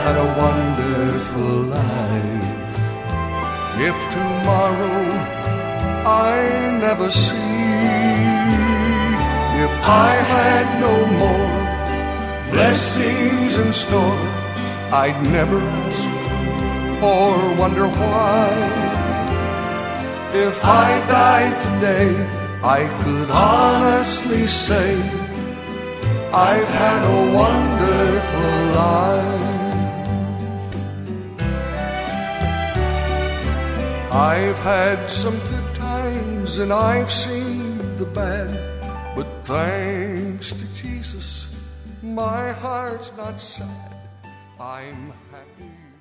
had a wonderful life. If tomorrow I never see, if I had no more blessings in store, I'd never ask or wonder why. If I died today, I could honestly say I've had a wonderful life. I've had some good times and I've seen the bad, but thanks to Jesus, my heart's not sad. I'm happy.